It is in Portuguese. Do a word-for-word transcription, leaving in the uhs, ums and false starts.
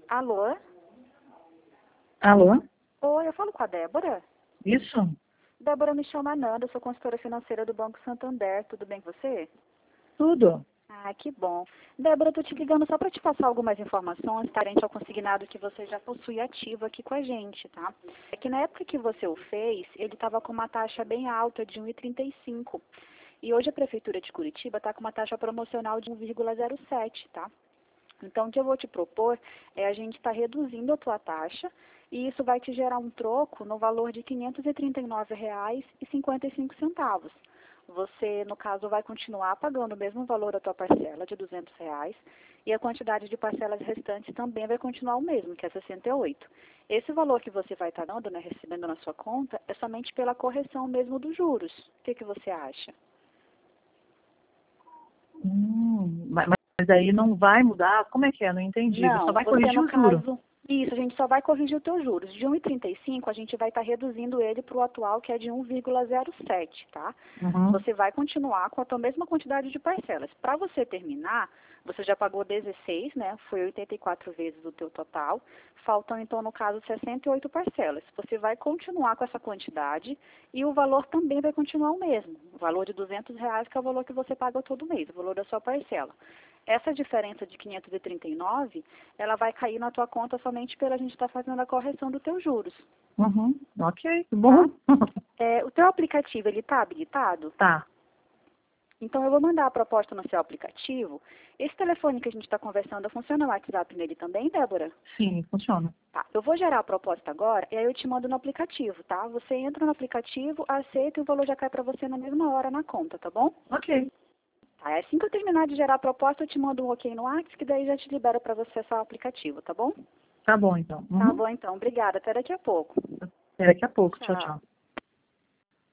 Alô? Alô? Oi, eu falo com a Débora. Isso? Débora, me chama Nanda, eu sou consultora financeira do Banco Santander. Tudo bem com você? Tudo. Ah, que bom. Débora, eu tô te ligando só para te passar algumas informações referente ao consignado que você já possui ativo aqui com a gente, tá? É que na época que você o fez, ele estava com uma taxa bem alta de um vírgula trinta e cinco. E hoje a Prefeitura de Curitiba está com uma taxa promocional de um vírgula zero sete, tá? Então, o que eu vou te propor é a gente estar reduzindo a tua taxa e isso vai te gerar um troco no valor de quinhentos e trinta e nove reais e cinquenta e cinco centavos. Você, no caso, vai continuar pagando o mesmo valor da tua parcela de duzentos reais e a quantidade de parcelas restantes também vai continuar o mesmo, que é sessenta e oito. Esse valor que você vai estar dando, né, recebendo na sua conta, é somente pela correção mesmo dos juros. O que, que você acha? Hum, mas, mas aí não vai mudar? Como é que é? Não entendi. Você só Não, vai você corrigir no o juro. caso, isso, a gente só vai corrigir os teus juros. De um vírgula trinta e cinco, a gente vai estar reduzindo ele para o atual, que é de um vírgula zero sete, tá? Uhum. Você vai continuar com a tua mesma quantidade de parcelas. Para você terminar, você já pagou dezesseis, né? Foi oitenta e quatro vezes o teu total. Faltam, então, no caso, sessenta e oito parcelas. Você vai continuar com essa quantidade e o valor também vai continuar o mesmo. O valor de duzentos reais, que é o valor que você paga todo mês, o valor da sua parcela. Essa diferença de quinhentos e trinta e nove, ela vai cair na tua conta somente pela gente estar fazendo a correção dos teus juros, Uhum. Ok, tá? bom. É, o teu aplicativo, ele está habilitado? Tá. Então, eu vou mandar a proposta no seu aplicativo. Esse telefone que a gente está conversando, funciona o WhatsApp nele também, Débora? Sim, funciona. Tá, eu vou gerar a proposta agora e aí eu te mando no aplicativo, tá? Você entra no aplicativo, aceita e o valor já cai para você na mesma hora na conta, tá bom? Ok. Tá, é assim que eu terminar de gerar a proposta, eu te mando um ok no WhatsApp, que daí já te libera para você acessar o aplicativo, tá bom? Tá bom, então. Tá Uhum. bom, então. Obrigada. Até daqui a pouco. Até daqui a pouco. Tchau, Tchau. tchau.